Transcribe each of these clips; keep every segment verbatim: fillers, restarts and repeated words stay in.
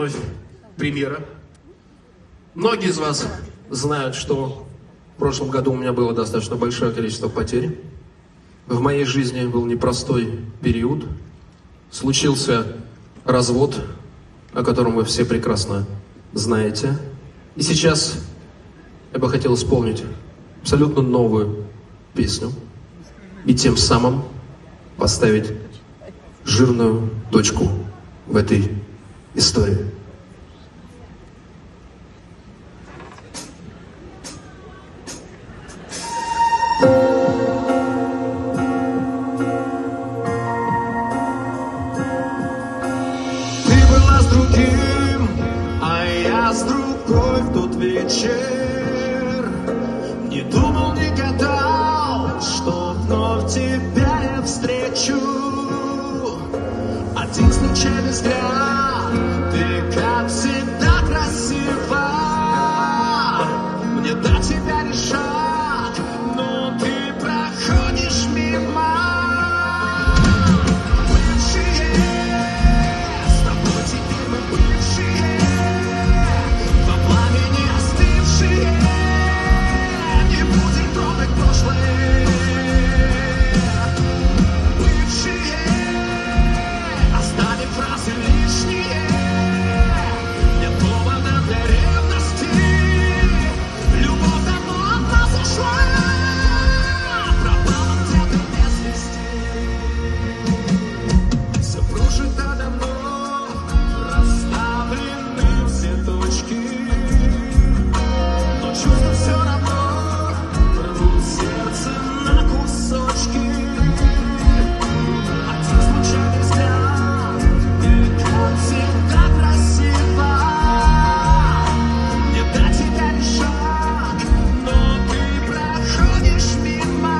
Премьера. Многие из вас знают, что в прошлом году у меня было достаточно большое количество потерь. В моей жизни был непростой период. Случился развод, о котором вы все прекрасно знаете. И сейчас я бы хотел исполнить абсолютно новую песню и тем самым поставить жирную точку в этой истории. Ты была с другим, а я с другой в тот вечер. Не думал, не гадал, что вновь тебя я встречу. Один случайный взгляд, ты как всегда красива. Мне до тебя лишь шаг, но ты проходишь мимо. Бывшие, с тобой теперь мы бывшие, во пламени остывшие. Не будем трогать прошлое. Бывшие, оставим фразы лишние. Нет повода для ревности. Любовь давно от нас ушла. Пропала где-то без вести. Все прожито давно, расставлены все точки. Но чувства все равно рвут сердце на кусочки. Один случайный взгляд, ты как всегда красива. Не до тебя лишь шаг, но ты проходишь мимо.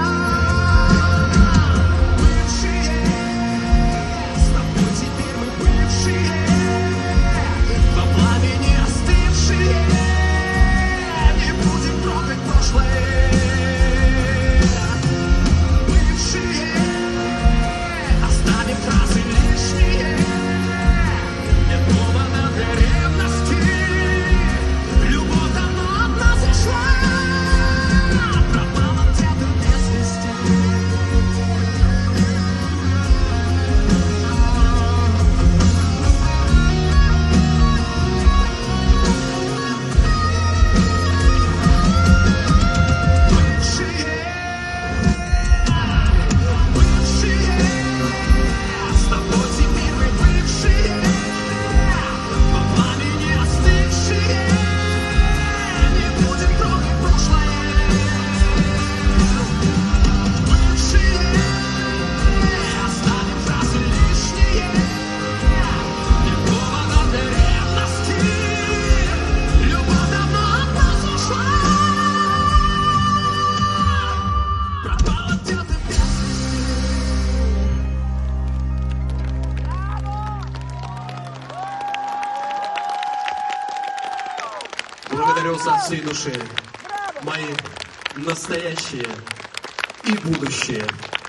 Бывшие, с тобой теперь мы бывшие, во пламени остывшие. Не будем трогать прошлое. Бывшие, оставим фразы лишние. Нет повода для ревности. Любовь давно от нас ушла. Пропала где-то без вести. Бывшие, бывшие, с тобой теперь мы бывшие, во пламени остывшие. Не будем трогать прошлое. Бывшие, оставим фразы лишние. Нет повода для ревности. Любовь давно от нас ушла. Пропала где-то без вести. Благодарю вас от всей души, мои настоящие и будущие